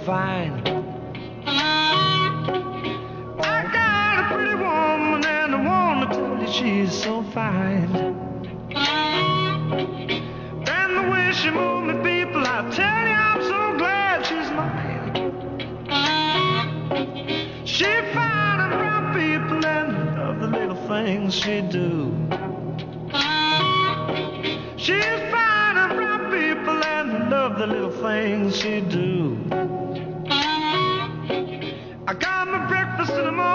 fine. I got a pretty woman and I wanna tell you she's so fine. And the way she moves me, people, I tell you I'm so glad she's mine. She fine and brown people and love the little things she do. She's fine and brown people and love the little things she do.